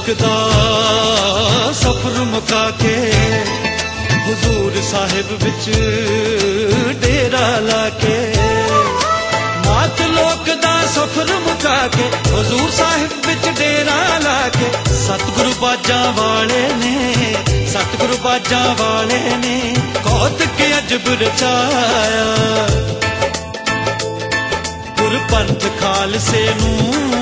दा सफर मुका के हुजूर साहिब विच डेरा लाके, मात लोक दा सफर मुका के हुजूर साहिब विच डेरा लाके, सतगुरु बाजा वाले ने, सतगुरु बाजा वाले ने कौतक अजब रचाया। गुरपंथ खालसे नूं,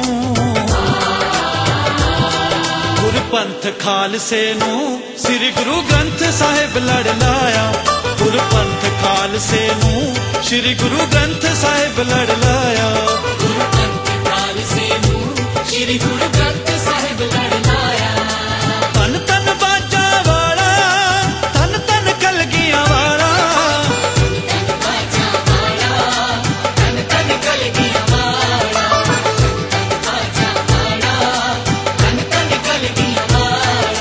गुरपंथ खालसे नूं श्री गुरु ग्रंथ साहिब लड़ लाया। गुरपंथ खालसे नूं श्री गुरु ग्रंथ साहिब लड़ लाया। गुरपंथ खालसे नूं श्री गुरु ग्रंथ साहिब लड़ लाया। तन तन बाजा वाला, तन तन कलगियां वाला, तन बाजा वाला, तन तन कलगियां वाला, तन बाजा वाला, तन तन कलगियां वाला।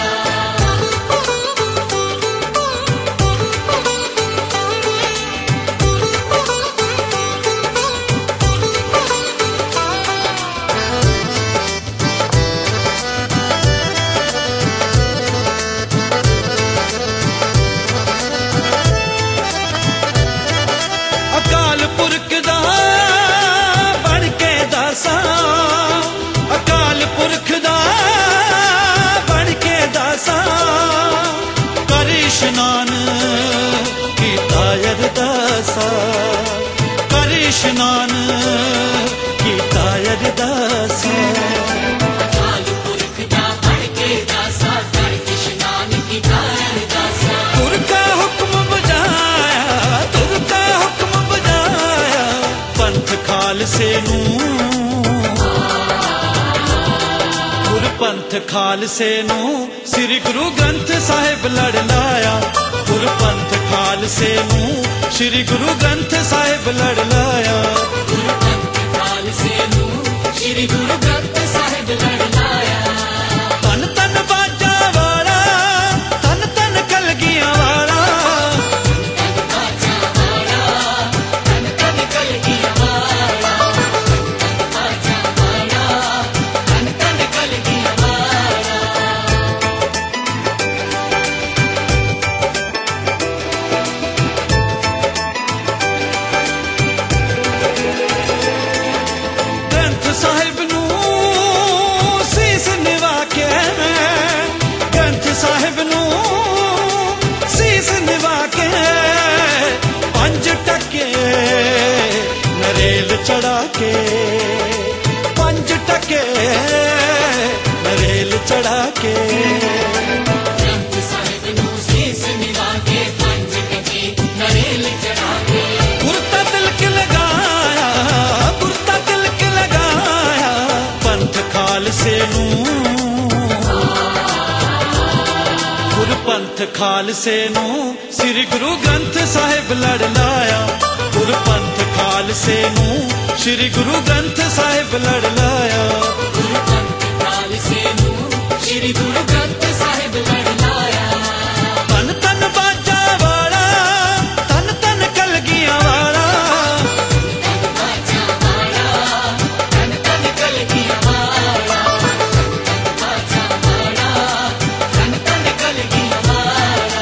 अकाल पुरख दा बन के दासा, अकाल पुरख दा बन के दासा, कर इशनान कीता अरदासा, कर इशनान कीता अरदासा। अकाल पुरख दा बन के दासा, कर इशनान कीता अरदासा। तुरका हुक्म बजाया, तुरका हुक्म बजाया, पंथ खालसे नूं, गुरपंथ खालसे नूं श्री गुरु ग्रंथ साहिब लड़ लाया। गुरपंथ खालसे नूं श्री गुरु ग्रंथ साहिब लड़ लाया। गुरपंथ खालसे नूं श्री गुरु ग्रंथ साहिब लड़ लाया। तन तन बाजा वाला, तन तन कलगियां वाला, तन बाजा वाला, तन तन कलगियां वाला, तन बाजा वाला, तन तन कलगियां वाला। ग्रंथ साहिब नूं सीस निवा के, ग्रंथ साहिब नूं सीस निवा के, पंज टके नरेल चढ़ा के, पंज टके नरेल चढ़ा के, ग्रंथ साहिब नूं सीस निवा के, पंज टके नरेल चढ़ा के। कुर्ता तिलक लगाया, कुर्ता तिलक लगाया, पंथ खालसे नूं, गुरपंथ खालसे नूं श्री गुरु ग्रंथ साहिब लड़ लाया। गुरपंथ खालसे नूं श्री गुरु ग्रंथ साहिब लड़ लाया। गुरपंथ खालसे नूं श्री गुरु ग्रंथ साहिब लड़ लाया। तन तन बाजा वाला, तन तन कलगियां वाला, तन बाजा वाला, तन तन कलगियां वाला, तन बाजा वाला, तन तन कलगियां वाला।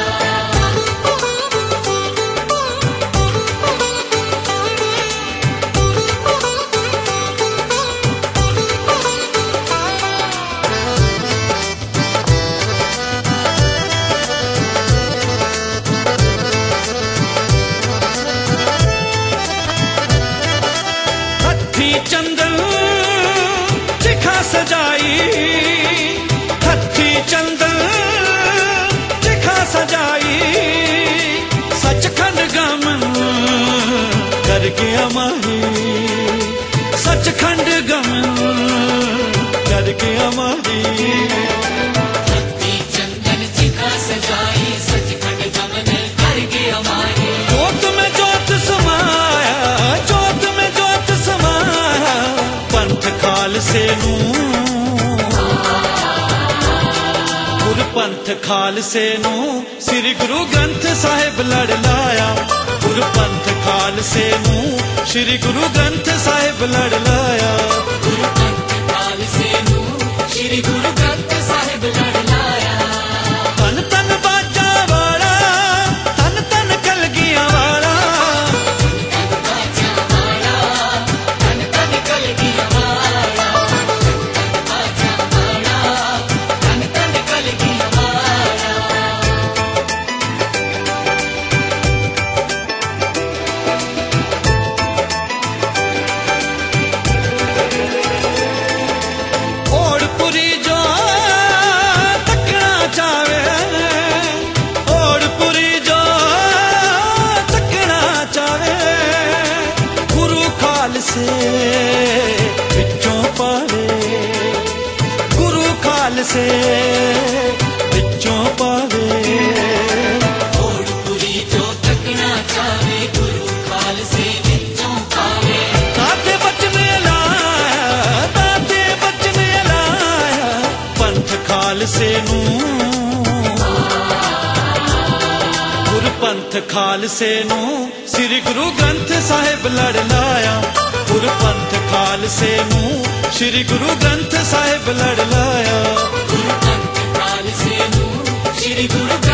हथी चंदन चिखा सजाई, हथी चंदन चिखा सजाई, सचखंड गमन कर गया माही, सचखंड गमन कर गया माही। हत्ती चंदन चिखा सजाई, सचखंड गमन कर गया माही। जोत में जोत समाया, जोत में जोत समाया, पंथ खालसे नूं, गुरपंथ खालसे नूं श्री गुरु ग्रंथ साहिब लड़ लाया। गुरपंथ खालसे नूं श्री गुरु ग्रंथ साहिब लड़ लाया। गुरपंथ खालसे नूं श्री गुरु ग्रंथ साहिब खालसे विचों पावे। होड़पुरी जो तकना चाहे गुरु खालसे विचों पावे। ताते बचन लाया पंथ खालसे नू। गुरपंथ खालसे नू श्री गुरु ग्रंथ साहिब लड़ लाया। गुरपंथ खालसे नू श्री गुरु ग्रंथ साहिब लड़ लाया। गुरपंथ खालसे नू श्री गुरु